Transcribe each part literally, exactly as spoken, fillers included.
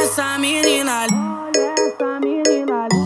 essa menina ali. Olha essa menina ali.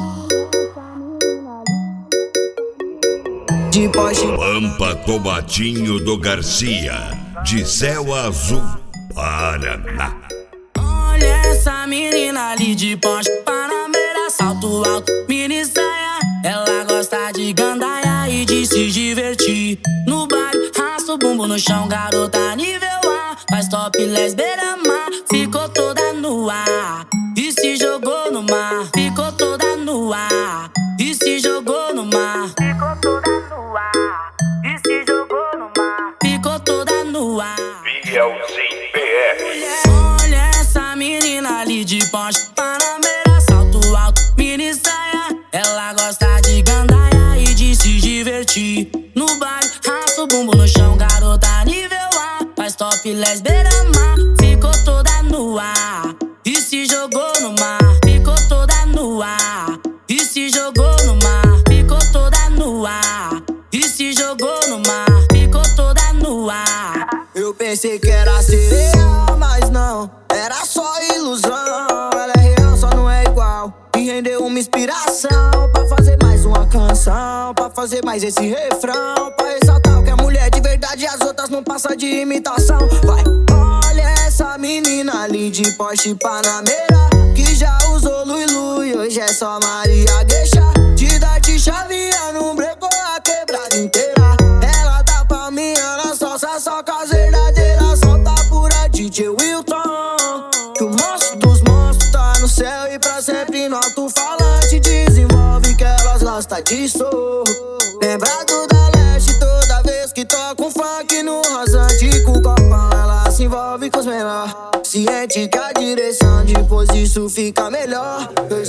De Porsche. Pampa Tomatinho do Garcia, de Céu Azul, Paraná. Olha essa menina ali de Porsche, Panamera, salto alto, mini saia. Ela gosta de gandaia e de se divertir. No baile, raça o bumbo no chão, garota nível A. Faz topless beira-mar, ficou toda nua e se jogou no mar. Ficou toda nua e se jogou no mar. Ficou toda nua e se jogou no mar. Ficou toda nua. Bielzinho P R. Olha essa menina ali de Porsche, Panamera, salto alto, mini saia. Ela gosta de gandaia e de se divertir. No baile, raça o bumbo no chão, garota nível A. Faz topless beira-mar, ficou toda nua e se jogou no mar. Ficou toda nua e se jogou no mar. Ficou toda nua e se jogou no mar. Ficou toda nua. Eu pensei que era sereia, mas não, era só ilusão. Ela é real, só não é igual. Me rendeu uma inspiração pra fazer mais uma canção, pra fazer mais esse refrão, pra ressaltar que é mulher de verdade e as outras não passam de imitação. Vai, olha essa menina ali de Porsche Panamera, que já usou Lui Lui, hoje é só Maria Gueixa. De dar-te chavinha, não brecou a quebrada inteira. Ela tá pra mim, ela só só com as verdadeiras. Solta pura D J Wilton, que o monstro dos monstros tá no céu e pra sempre no alto-falante desenvolve que elas gostam disso. Lembrado da Leste toda vez que toca um funk no rasante com o copão, ela se envolve com os menores, ciente que a direção depois disso fica melhor.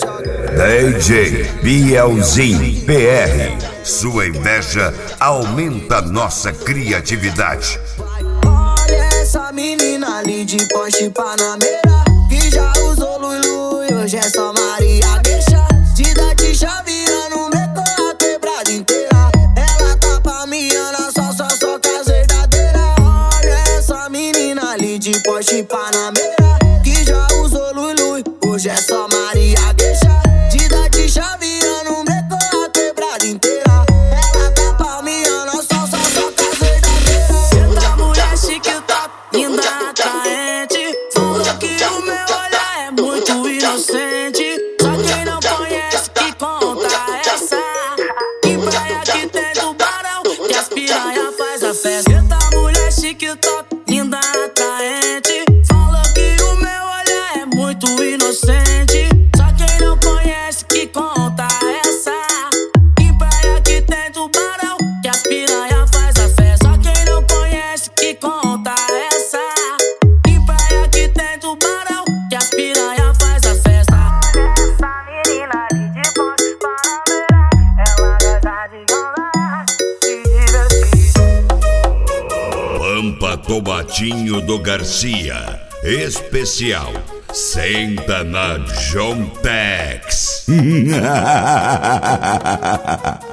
D J Bielzinho P R. Sua inveja aumenta nossa criatividade. Olha essa menina ali de Porsche Panamera, que já usou Lui Lui, hoje é só Maria Gueixa. De dar-te chavinha, não brecou a quebrada inteira. Ela tá pra mim, ela só, só, só com as verdadeiras. Olha essa menina ali de Porsche Panamera, que já usou Lui Lui, hoje é só Maria Gueixa. De dar-te chavinha, não brecou a quebrada inteira. Ela tá pra mim, ela só, só, só com as verdadeiras. Senta mulher chique, top, linda, atraente. Falou que o meu olhar é muito inocente. Só quem não conhece que conta essa. Em praia que tem tubarão, que as piranha faz a festa. Senta mulher chique, top, linda, atraente. Falou que o meu olhar é muito inocente. Só quem não conhece que conta essa. Em praia que tem tubarão, que as piranha faz a festa. Só quem não conhece que conta essa. Em praia que tem tubarão, que as piranha faz a festa. Olha essa menina ali de Porsche Panamera, ela gosta de ganhar, se divertir. Pampa Tomatinho do Garcia, especial. Senta na John Tex.